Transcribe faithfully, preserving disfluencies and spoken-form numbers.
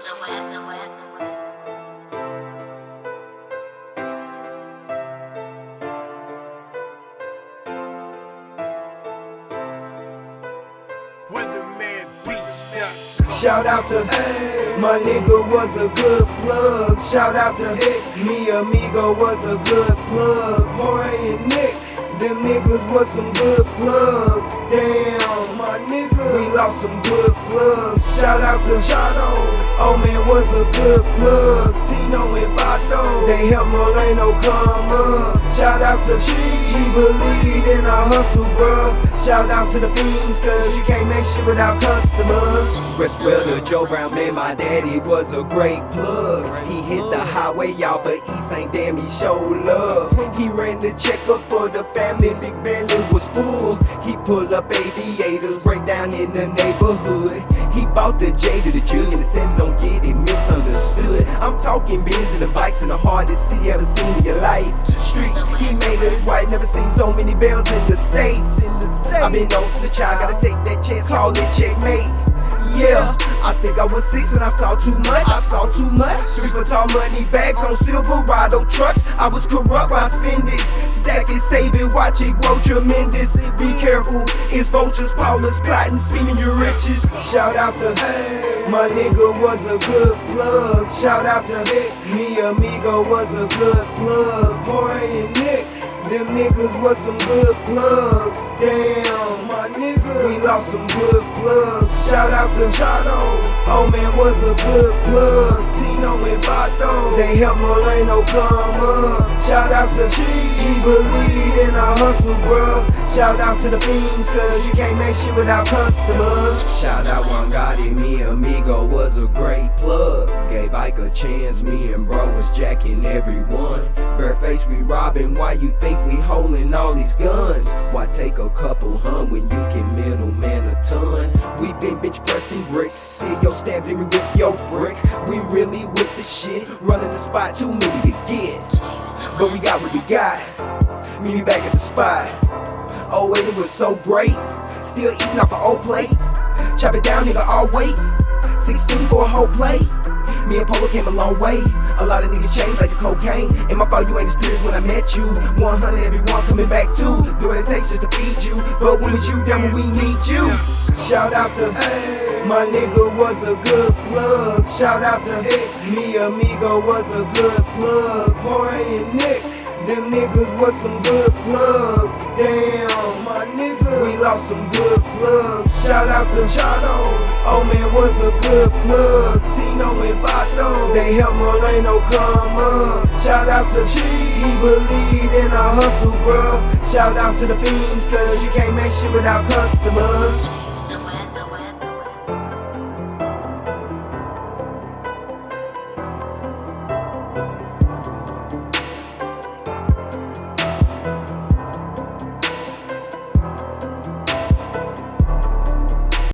Weatherman beats that. Shout out to my nigga was a good plug. Shout out to me amigo was a good plug. Jorge and Nick, them niggas was some good plugs. Damn, my nigga, we lost some good plugs. Shout out to Chano, oh man was a good plug. Tino and Vato, they helped Moreno come up. Shout out to G, G believe in our hustle, bruh. Shout out to the fiends, cause you can't make shit without customers. Rest well to Joe Brown, man, my daddy was a great plug. He hit the highway out for East Saint Damn, he showed love. He ran the checkup for the family, Big Bentley was full. He pulled up aviators, break down in the neighborhood. He bought the J to the Julian, the Sims don't get it misunderstood. I'm talking Benz and the bikes in the hardest city ever seen in your life. Street, he made it his wife, never seen so many bells in the States. In the States. I've been on since a child, gotta take that chance, call it checkmate. Yeah, I think I was six and I saw too much. I saw too much. Three for tall money bags on Silverado trucks. I was corrupt, I spend it. Stack it, save it, watch it grow tremendous. Be careful, it's vultures, Paula's plotting, scheming your riches. Shout out to my nigga was a good plug. Shout out to me amigo was a good plug. Jorge and Nick, them niggas was some good plugs. Damn, my nigga, we lost some good plugs. Shout out to Chano, oh man was a good plug. Tino and Vato, they helped Moreno come up. Shout out to G, G believe in our hustle, bruh. Shout out to the fiends, cause you can't make shit without customers. Shout out Wangati, me amigo was a great plug. Gave Ike a chance, me and bro was jacking everyone. Bareface we robbing, why you think we holding all these guns? Why take a couple hun when you can middleman a ton? We been bitch pressing bricks, steal your stab, let me whip your brick. We really with the shit, running the spot, too many to get. But we got what we got, meet me back at the spot. Oh wait, it was so great, still eating off an old plate. Chop it down, nigga, all weight, sixteen for a whole plate. Me and Polo came a long way. A lot of niggas changed like the cocaine. And my fault you ain't experienced when I met you. one hundred everyone coming back too. Do what it takes just to feed you. But when it's you down when we need you. Shout out to my nigga was a good plug. Shout out to me amigo was a good plug. Jorge and Nick, them niggas was some good plugs. Damn, my nigga, we lost some good plugs. Shout out to Chano, oh man was a good plug. Tino and Vato, they helped Moreno come up. Shout out to G, he believed in our hustle, bruh. Shout out to the fiends, cause you can't make shit without customers.